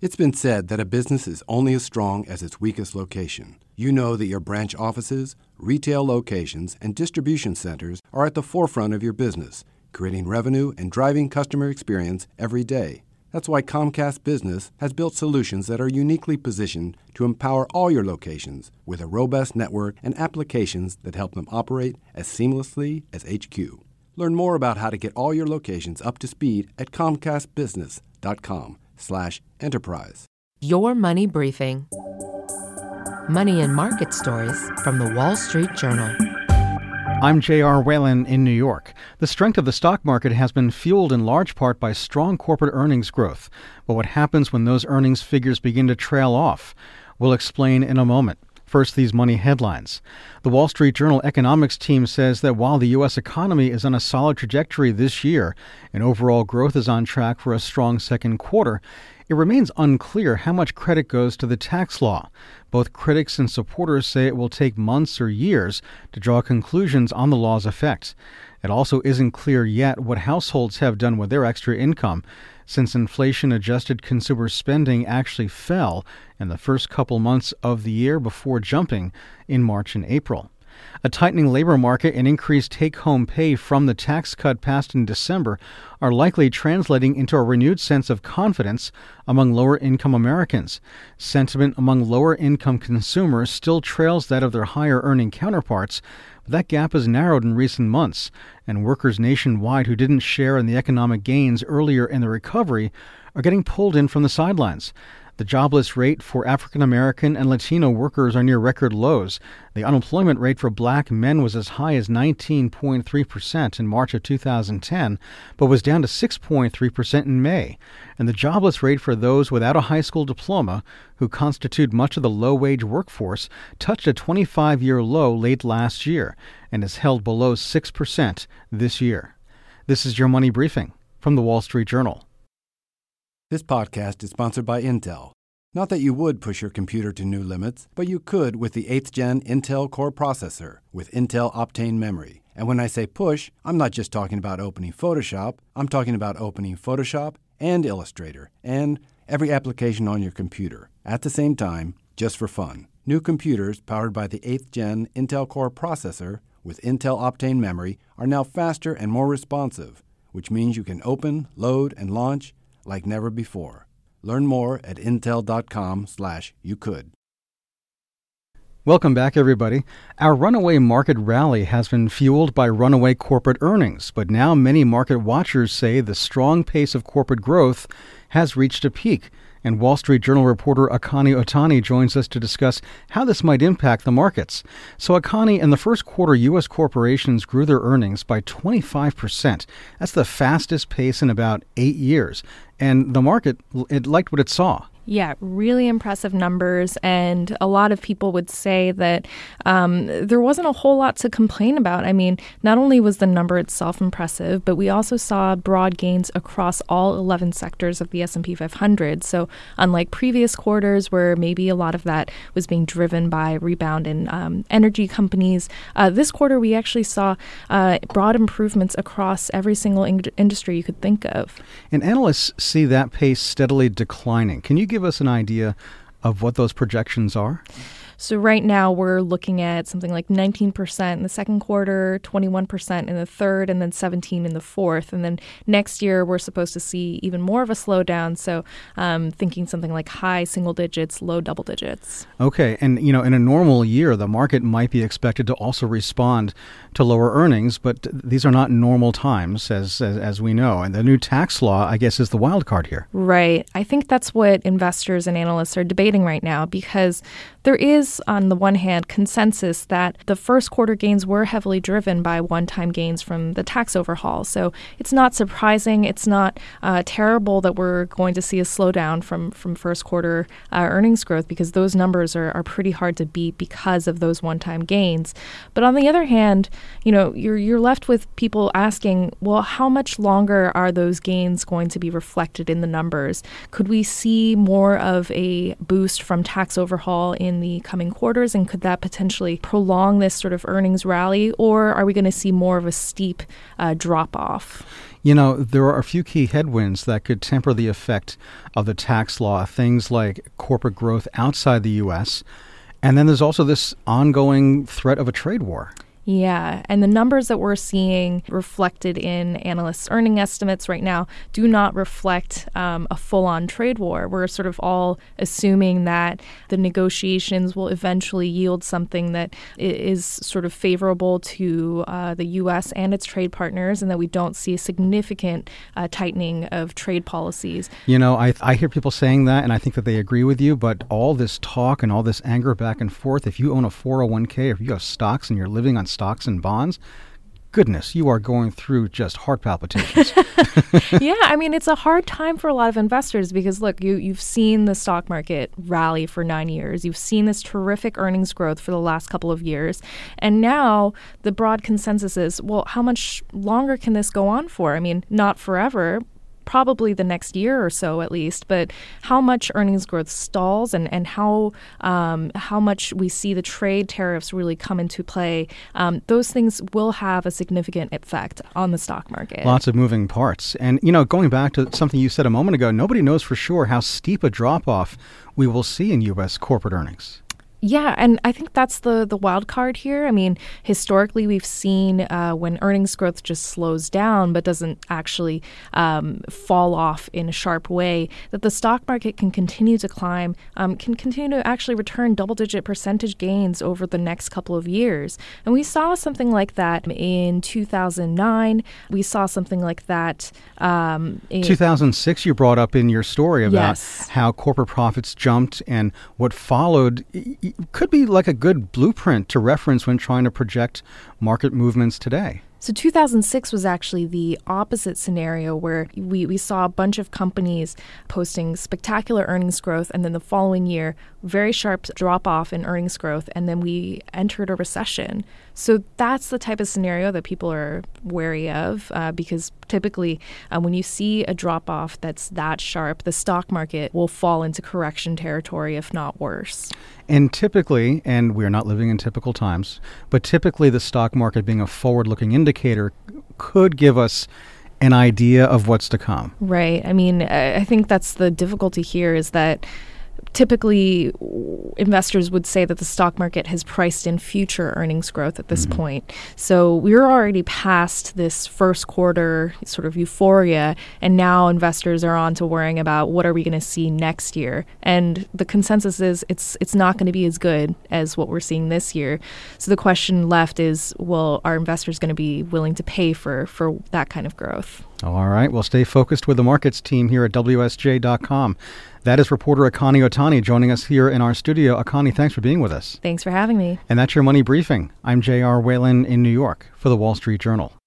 It's been said that a business is only as strong as its weakest location. You know that your branch offices, retail locations, and distribution centers are at the forefront of your business, creating revenue and driving customer experience every day. That's why Comcast Business has built solutions that are uniquely positioned to empower all your locations with a robust network and applications that help them operate as seamlessly as HQ. Learn more about how to get all your locations up to speed at comcastbusiness.com/enterprise. Your Money Briefing. Money and market stories from the Wall Street Journal. I'm J.R. Whalen in New York. The strength of the stock market has been fueled in large part by strong corporate earnings growth. But what happens when those earnings figures begin to trail off? We'll explain in a moment. First, these money headlines. The Wall Street Journal economics team says that while the U.S. economy is on a solid trajectory this year and overall growth is on track for a strong second quarter, it remains unclear how much credit goes to the tax law. Both critics and supporters say it will take months or years to draw conclusions on the law's effect. It also isn't clear yet what households have done with their extra income, since inflation-adjusted consumer spending actually fell in the first couple months of the year before jumping in March and April. A tightening labor market and increased take-home pay from the tax cut passed in December are likely translating into a renewed sense of confidence among lower-income Americans. Sentiment among lower-income consumers still trails that of their higher-earning counterparts, but that gap has narrowed in recent months, and workers nationwide who didn't share in the economic gains earlier in the recovery are getting pulled in from the sidelines. The jobless rate for African American and Latino workers are near record lows. The unemployment rate for black men was as high as 19.3% in March of 2010, but was down to 6.3% in May. And the jobless rate for those without a high school diploma, who constitute much of the low-wage workforce, touched a 25-year low late last year and is held below 6% this year. This is your Money Briefing from the Wall Street Journal. This podcast is sponsored by Intel. Not that you would push your computer to new limits, but you could with the 8th Gen Intel Core processor with Intel Optane memory. And when I say push, I'm not just talking about opening Photoshop. I'm talking about opening Photoshop and Illustrator and every application on your computer at the same time, just for fun. New computers powered by the 8th Gen Intel Core processor with Intel Optane memory are now faster and more responsive, which means you can open, load, and launch like never before. Learn more at intel.com/youcould. Welcome back, everybody. Our runaway market rally has been fueled by runaway corporate earnings, but now many market watchers say the strong pace of corporate growth has reached a peak. And Wall Street Journal reporter Akani Otani joins us to discuss how this might impact the markets. So, Akani, in the first quarter, U.S. corporations grew their earnings by 25%. That's the fastest pace in about 8 years. And the market, it liked what it saw. Yeah, really impressive numbers. And a lot of people would say that there wasn't a whole lot to complain about. I mean, not only was the number itself impressive, but we also saw broad gains across all 11 sectors of the S&P 500. So unlike previous quarters where maybe a lot of that was being driven by rebound in energy companies, this quarter we actually saw broad improvements across every single industry you could think of. And analysts see that pace steadily declining. Can you give us an idea of what those projections are? So right now we're looking at something like 19% in the second quarter, 21% in the third, and then 17% in the fourth. And then next year we're supposed to see even more of a slowdown. So thinking something like high single digits, low double digits. Okay. And, in a normal year, the market might be expected to also respond to lower earnings, but these are not normal times, as we know. And the new tax law, I guess, is the wild card here. Right. I think that's what investors and analysts are debating right now, because there is, on the one hand, consensus that the first quarter gains were heavily driven by one-time gains from the tax overhaul. So it's not surprising. It's not terrible that we're going to see a slowdown from first quarter earnings growth, because those numbers are pretty hard to beat because of those one-time gains. But on the other hand, you're left with people asking, well, how much longer are those gains going to be reflected in the numbers? Could we see more of a boost from tax overhaul in the coming quarters, and could that potentially prolong this sort of earnings rally, or are we going to see more of a steep drop-off? You know, there are a few key headwinds that could temper the effect of the tax law, things like corporate growth outside the U.S., and then there's also this ongoing threat of a trade war. Yeah, and the numbers that we're seeing reflected in analysts' earning estimates right now do not reflect a full-on trade war. We're sort of all assuming that the negotiations will eventually yield something that is sort of favorable to the U.S. and its trade partners, and that we don't see a significant tightening of trade policies. You know, I hear people saying that, and I think that they agree with you, but all this talk and all this anger back and forth, if you own a 401k, or if you have stocks and you're living on stocks and bonds, goodness, you are going through just heart palpitations. Yeah, I mean, it's a hard time for a lot of investors because, look, you've seen the stock market rally for 9 years. You've seen this terrific earnings growth for the last couple of years. And now the broad consensus is, well, how much longer can this go on for? I mean, not forever. Probably the next year or so at least, but how much earnings growth stalls and how much we see the trade tariffs really come into play, those things will have a significant effect on the stock market. Lots of moving parts. And, you know, going back to something you said a moment ago, nobody knows for sure how steep a drop-off we will see in U.S. corporate earnings. Yeah, and I think that's the wild card here. I mean, historically, we've seen when earnings growth just slows down but doesn't actually fall off in a sharp way, that the stock market can continue to climb, can continue to actually return double-digit percentage gains over the next couple of years. And we saw something like that in 2009. We saw something like that in 2006 you brought up in your story about Yes. how corporate profits jumped, and what followed could be like a good blueprint to reference when trying to project market movements today. So 2006 was actually the opposite scenario where we saw a bunch of companies posting spectacular earnings growth, and then the following year, very sharp drop off in earnings growth, and then we entered a recession. So that's the type of scenario that people are wary of because typically when you see a drop off that's that sharp, the stock market will fall into correction territory, if not worse. And typically, and we're not living in typical times, but typically the stock market being a forward-looking indicator could give us an idea of what's to come. Right. I mean, I think that's the difficulty here is that typically investors would say that the stock market has priced in future earnings growth at this point. So we're already past this first quarter sort of euphoria, and now investors are on to worrying about what are we going to see next year. And the consensus is it's not going to be as good as what we're seeing this year. So the question left is, well, are investors going to be willing to pay for that kind of growth? All right. Well, stay focused with the markets team here at WSJ.com. That is reporter Akani Otani joining us here in our studio. Akani, thanks for being with us. Thanks for having me. And that's your Money Briefing. I'm J.R. Whalen in New York for the Wall Street Journal.